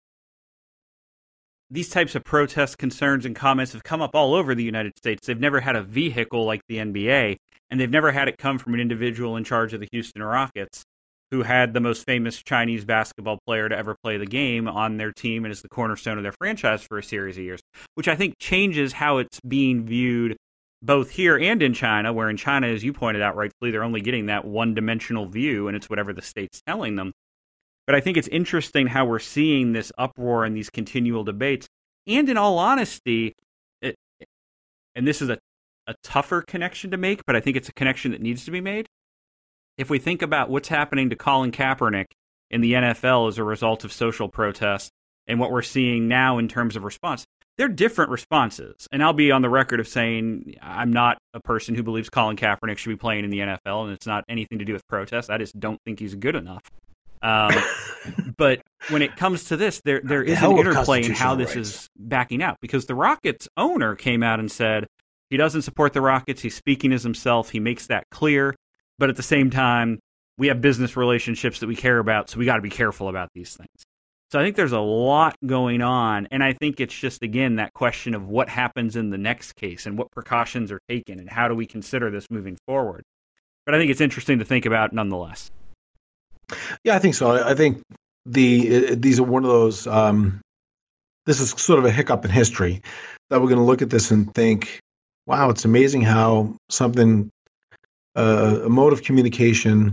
these types of protests, concerns, and comments have come up all over the United States. They've never had a vehicle like the N B A, and they've never had it come from an individual in charge of the Houston Rockets who had the most famous Chinese basketball player to ever play the game on their team and is the cornerstone of their franchise for a series of years, which I think changes how it's being viewed both here and in China, where in China, as you pointed out rightfully, they're only getting that one-dimensional view, and it's whatever the state's telling them. But I think it's interesting how we're seeing this uproar and these continual debates. And in all honesty, it, and this is a, a tougher connection to make, but I think it's a connection that needs to be made. If we think about what's happening to Colin Kaepernick in the N F L as a result of social protest and what we're seeing now in terms of response, they're different responses. And I'll be on the record of saying I'm not a person who believes Colin Kaepernick should be playing in the N F L, and it's not anything to do with protest. I just don't think he's good enough. Um, but when it comes to this, there there is an interplay in how this rights. is backing out, because the Rockets owner came out and said he doesn't support the Rockets. He's speaking as himself. He makes that clear. But at the same time, we have business relationships that we care about, so we got to be careful about these things. So I think there's a lot going on, and I think it's just, again, that question of what happens in the next case and what precautions are taken and how do we consider this moving forward. But I think it's interesting to think about nonetheless. Yeah, I think so. I think the these are one of those, um, this is sort of a hiccup in history that we're going to look at this and think, wow, it's amazing how something, uh, a mode of communication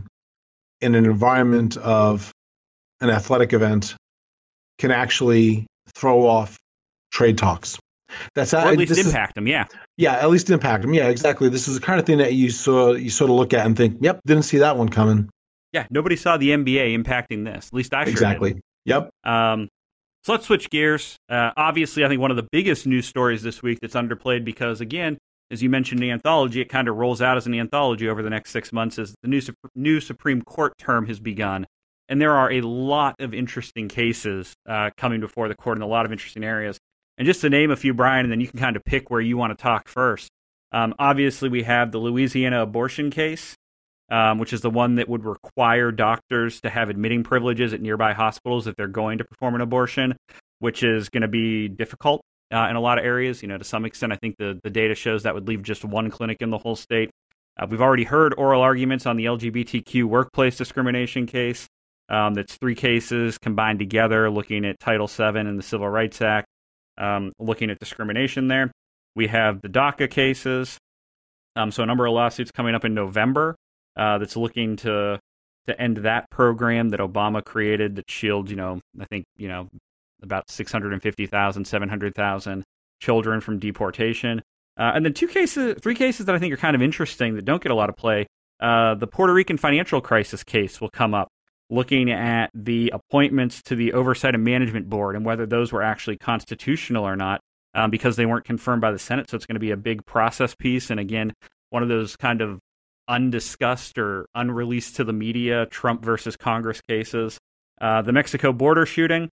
in an environment of an athletic event can actually throw off trade talks. That's or at least impact is, them, yeah. Yeah, at least impact them. Yeah, exactly. This is the kind of thing that you saw, you sort of look at and think, yep, didn't see that one coming. Yeah, nobody saw the N B A impacting this. At least I sure exactly. did. Yep. Um, so let's switch gears. Uh, obviously, I think one of the biggest news stories this week that's underplayed because, again, as you mentioned, the anthology, it kind of rolls out as an anthology over the next six months as the new, new Supreme Court term has begun. And there are a lot of interesting cases uh, coming before the court in a lot of interesting areas. And just to name a few, Brian, and then you can kind of pick where you want to talk first. Um, obviously, we have the Louisiana abortion case, um, which is the one that would require doctors to have admitting privileges at nearby hospitals if they're going to perform an abortion, which is going to be difficult uh, in a lot of areas. You know, to some extent, I think the, the data shows that would leave just one clinic in the whole state. Uh, we've already heard oral arguments on the L G B T Q workplace discrimination case. Um, that's three cases combined together, looking at Title seven and the Civil Rights Act, um, looking at discrimination there. We have the DACA cases. Um, so a number of lawsuits coming up in November uh, that's looking to to end that program that Obama created that shields, you know, I think, you know, about six hundred fifty thousand, seven hundred thousand children from deportation. Uh, and then two cases, three cases that I think are kind of interesting that don't get a lot of play. Uh, the Puerto Rican financial crisis case will come up, looking at the appointments to the Oversight and Management Board and whether those were actually constitutional or not, um, because they weren't confirmed by the Senate. So it's going to be a big process piece. And again, one of those kind of undiscussed or unreleased to the media Trump versus Congress cases. Uh, the Mexico border shooting,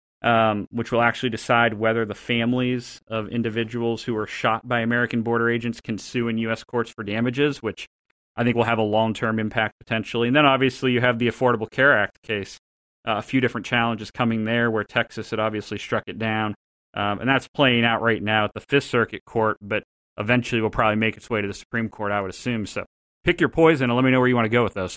um, which will actually decide whether the families of individuals who were shot by American border agents can sue in U S courts for damages, which I think will have a long-term impact potentially. And then obviously you have the Affordable Care Act case, uh, a few different challenges coming there where Texas had obviously struck it down. Um, and that's playing out right now at the Fifth Circuit Court, but eventually will probably make its way to the Supreme Court, I would assume. So pick your poison and let me know where you want to go with those.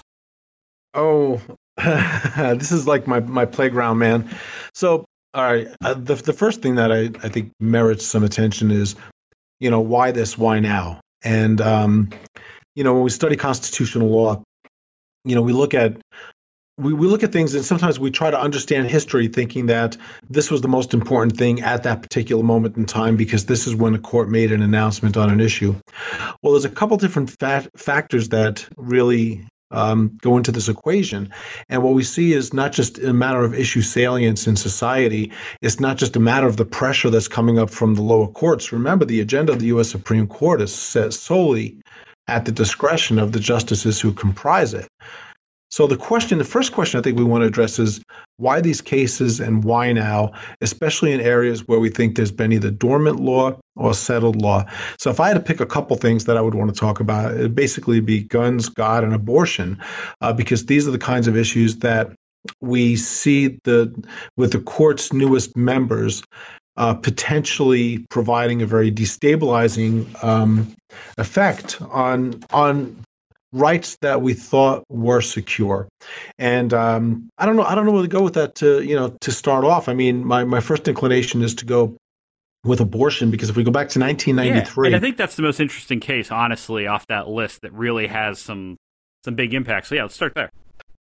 Oh, this is like my, my playground, man. So, all right, uh, the, the first thing that I, I think merits some attention is, you know, why this, why now? And, um, you know, when we study constitutional law, you know, we look at we, we look at things and sometimes we try to understand history thinking that this was the most important thing at that particular moment in time because this is when the court made an announcement on an issue. Well, there's a couple different fa- factors that really um, go into this equation. And what we see is not just a matter of issue salience in society. It's not just a matter of the pressure that's coming up from the lower courts. Remember, the agenda of the U S Supreme Court is set solely at the discretion of the justices who comprise it. So the question, the first question I think we want to address is why these cases and why now, especially in areas where we think there's been either dormant law or settled law. So if I had to pick a couple things that I would want to talk about, it'd basically be guns, God, and abortion, uh, because these are the kinds of issues that we see the with the court's newest members Uh, potentially providing a very destabilizing um, effect on on rights that we thought were secure. And um, I don't know, I don't know where to go with that. To you know, to start off, I mean, my my first inclination is to go with abortion because if we go back to nineteen ninety-three, yeah, and I think that's the most interesting case, honestly, off that list that really has some some big impact. So yeah, let's start there.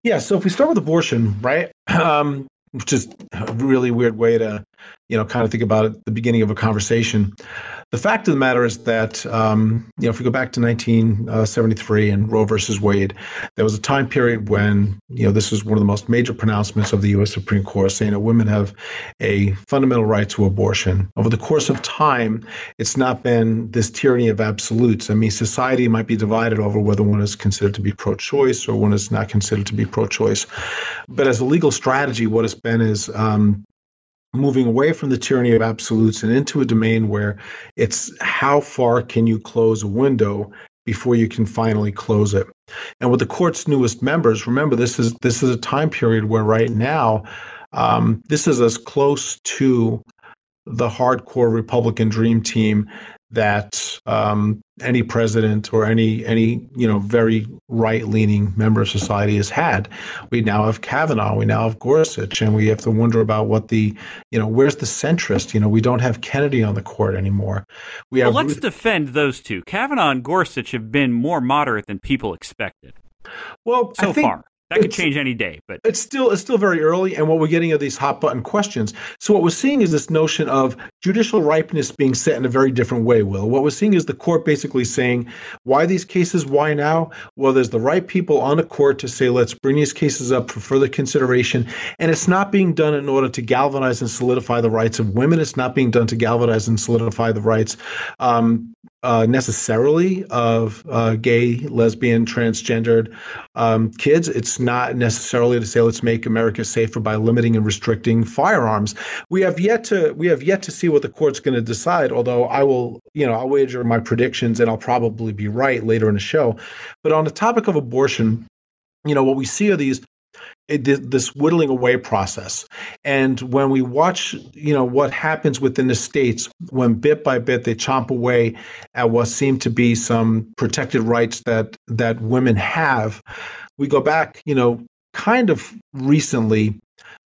Yeah, so if we start with abortion, right, um, which is a really weird way to, you know, kind of think about it at the beginning of a conversation. The fact of the matter is that, um, you know, if we go back to nineteen seventy-three and Roe versus Wade, there was a time period when, you know, this was one of the most major pronouncements of the U S Supreme Court saying that women have a fundamental right to abortion. Over the course of time, it's not been this tyranny of absolutes. I mean, society might be divided over whether one is considered to be pro-choice or one is not considered to be pro-choice. But as a legal strategy, what it's been is um, moving away from the tyranny of absolutes and into a domain where it's how far can you close a window before you can finally close it. And with the court's newest members, remember, this is this is a time period where right now, um, this is as close to the hardcore Republican dream team that um, any president or any any you know very right-leaning member of society has had. We now have Kavanaugh, we now have Gorsuch, and we have to wonder about what the you know where's the centrist? You know, we don't have Kennedy on the court anymore. We have well, let's Ruth- defend those two. Kavanaugh and Gorsuch have been more moderate than people expected. Well, so I think- far. That could change any day, but it's still it's still very early, and what we're getting are these hot button questions. So what we're seeing is this notion of judicial ripeness being set in a very different way, Will. What we're seeing is the court basically saying, why these cases, why now? Well, there's the right people on the court to say, let's bring these cases up for further consideration, and it's not being done in order to galvanize and solidify the rights of women. It's not being done to galvanize and solidify the rights um, uh, necessarily of uh, gay, lesbian, transgendered um, kids. It's not necessarily to say let's make America safer by limiting and restricting firearms. We have yet to we have yet to see what the court's going to decide. Although I will, you know, I'll wager my predictions, and I'll probably be right later in the show. But on the topic of abortion, you know, what we see are these. It, this whittling away process. And when we watch, you know, what happens within the states, when bit by bit they chomp away at what seem to be some protected rights that that women have, we go back, you know, kind of recently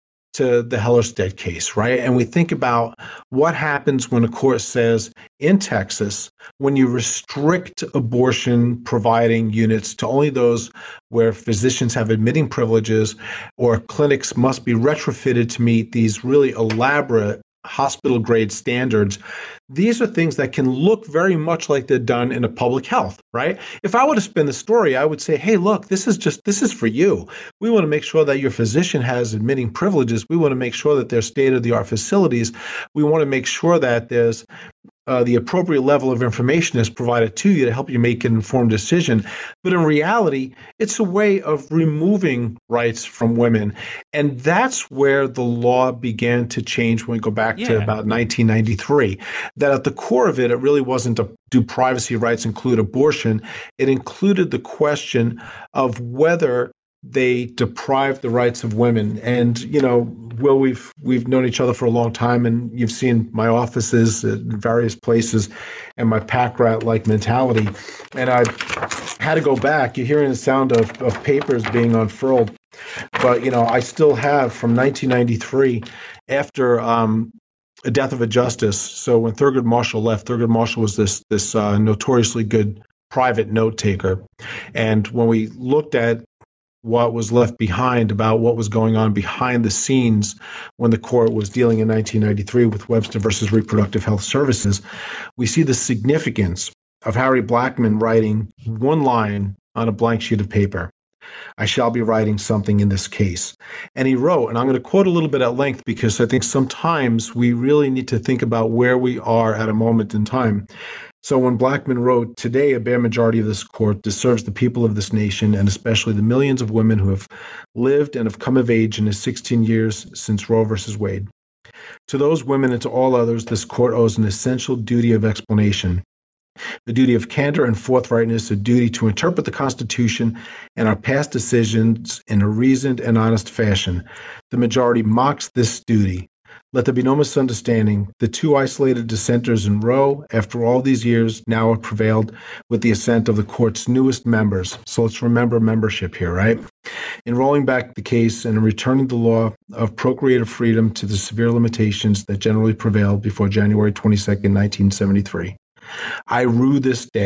to the Hellerstedt case, right? And we think about what happens when a court says in Texas, when you restrict abortion providing units to only those where physicians have admitting privileges or clinics must be retrofitted to meet these really elaborate hospital grade standards. These are things that can look very much like they're done in a public health, right? If I were to spin the story, I would say, hey, look, this is just, this is for you. We want to make sure that your physician has admitting privileges. We want to make sure that there's state-of-the-art facilities. We want to make sure that there's Uh, the appropriate level of information is provided to you to help you make an informed decision. But in reality, it's a way of removing rights from women. And that's where the law began to change when we go back yeah. to about nineteen ninety-three. That at the core of it, it really wasn't a, do privacy rights include abortion? It included the question of whether they deprive the rights of women. And, you know, Will, we've we've known each other for a long time, and you've seen my offices at various places and my pack rat-like mentality. And I had to go back. You're hearing the sound of, of papers being unfurled. But, you know, I still have from nineteen ninety-three, after um, a death of a justice. So when Thurgood Marshall left, Thurgood Marshall was this, this uh, notoriously good private note taker. And when we looked at what was left behind about what was going on behind the scenes when the court was dealing in nineteen ninety-three with Webster versus Reproductive Health Services, we see the significance of Harry Blackmun writing one line on a blank sheet of paper. I shall be writing something in this case. And he wrote, and I'm going to quote a little bit at length because I think sometimes we really need to think about where we are at a moment in time. So when Blackmun wrote, today a bare majority of this court deserves the people of this nation and especially the millions of women who have lived and have come of age in the sixteen years since Roe versus Wade. To those women and to all others, this court owes an essential duty of explanation, the duty of candor and forthrightness, a duty to interpret the Constitution and our past decisions in a reasoned and honest fashion. The majority mocks this duty. Let there be no misunderstanding. The two isolated dissenters in Roe, after all these years, now have prevailed with the assent of the court's newest members. So let's remember membership here, right? In rolling back the case and in returning the law of procreative freedom to the severe limitations that generally prevailed before January twenty-second, nineteen seventy-three. I rue this day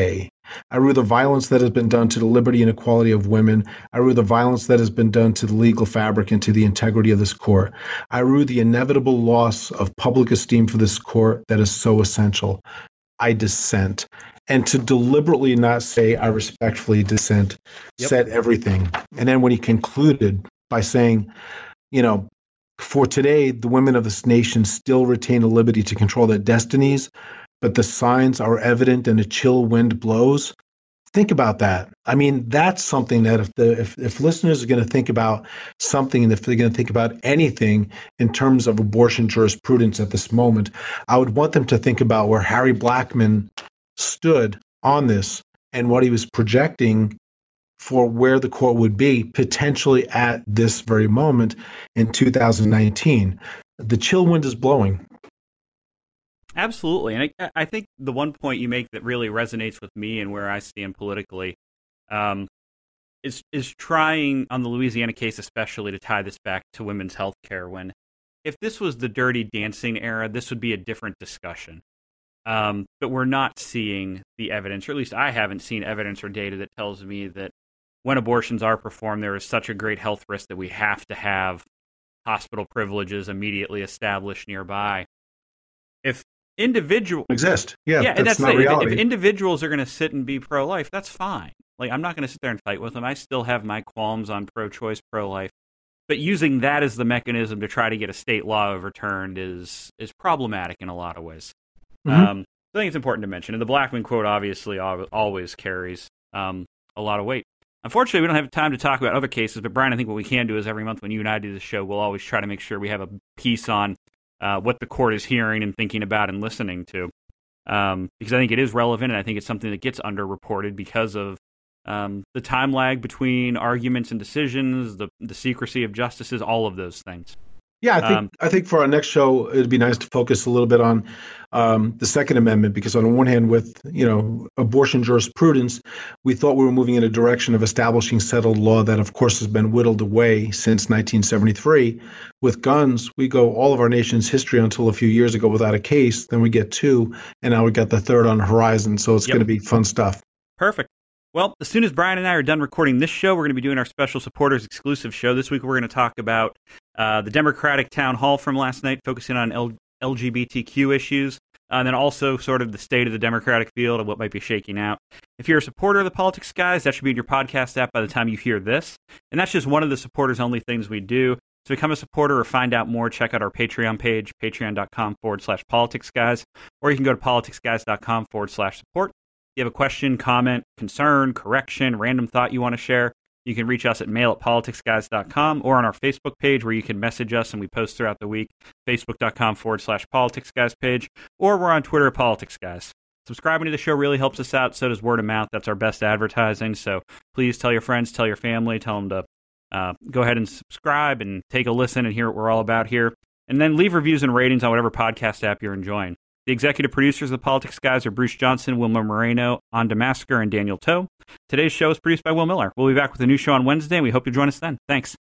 I rue the violence that has been done to the liberty and equality of women. I rue the violence that has been done to the legal fabric and to the integrity of this court. I rue the inevitable loss of public esteem for this court that is so essential. I dissent. And to deliberately not say I respectfully dissent yep. said everything. And then when he concluded by saying, you know, for today, the women of this nation still retain a liberty to control their destinies, but the signs are evident and a chill wind blows. Think about that. I mean, that's something that if the if, if listeners are going to think about something, and if they're going to think about anything in terms of abortion jurisprudence at this moment, I would want them to think about where Harry Blackmun stood on this and what he was projecting for where the court would be potentially at this very moment in two thousand nineteen. The chill wind is blowing. Absolutely. And I, I think the one point you make that really resonates with me and where I stand politically um, is is trying, on the Louisiana case especially, to tie this back to women's health care, when if this was the Dirty Dancing era, this would be a different discussion. Um, but we're not seeing the evidence, or at least I haven't seen evidence or data that tells me that when abortions are performed, there is such a great health risk that we have to have hospital privileges immediately established nearby. If individual exist, yeah, yeah, that's and that's not the, reality. If, if individuals are going to sit and be pro-life, that's fine. Like, I'm not going to sit there and fight with them. I still have my qualms on pro-choice, pro-life. But using that as the mechanism to try to get a state law overturned is is problematic in a lot of ways. Mm-hmm. Um, I think it's important to mention. And the Blackmun quote obviously always carries um, a lot of weight. Unfortunately, we don't have time to talk about other cases, but Brian, I think what we can do is every month when you and I do the show, we'll always try to make sure we have a piece on uh, what the court is hearing and thinking about and listening to. Um, because I think it is relevant, and I think it's something that gets underreported because of um, the time lag between arguments and decisions, the the secrecy of justices, all of those things. Yeah, I think um, I think for our next show, it'd be nice to focus a little bit on um, the Second Amendment, because on the one hand, with you know abortion jurisprudence, we thought we were moving in a direction of establishing settled law that, of course, has been whittled away since nineteen seventy-three. With guns, we go all of our nation's history until a few years ago without a case. Then we get two, and now we got the third on the horizon. So it's yep. going to be fun stuff. Perfect. Well, as soon as Brian and I are done recording this show, we're going to be doing our special supporters exclusive show. This week, we're going to talk about uh, the Democratic town hall from last night, focusing on L- LGBTQ issues, uh, and then also sort of the state of the Democratic field and what might be shaking out. If you're a supporter of the Politics Guys, that should be in your podcast app by the time you hear this. And that's just one of the supporters-only things we do. To become a supporter or find out more, check out our Patreon page, patreon.com forward slash politics guys, or you can go to politicsguys.com forward slash support. If you have a question, comment, concern, correction, random thought you want to share, you can reach us at mail at politicsguys dot com or on our Facebook page where you can message us and we post throughout the week, facebook.com forward slash politicsguys page, or we're on Twitter at politicsguys. Subscribing to the show really helps us out. So does word of mouth. That's our best advertising. So please tell your friends, tell your family, tell them to uh, go ahead and subscribe and take a listen and hear what we're all about here. And then leave reviews and ratings on whatever podcast app you're enjoying. The executive producers of the Politics Guys are Bruce Johnson, Wilmer Moreno, An Damasker, and Daniel Toe. Today's show is produced by Will Miller. We'll be back with a new show on Wednesday, and we hope you'll join us then. Thanks.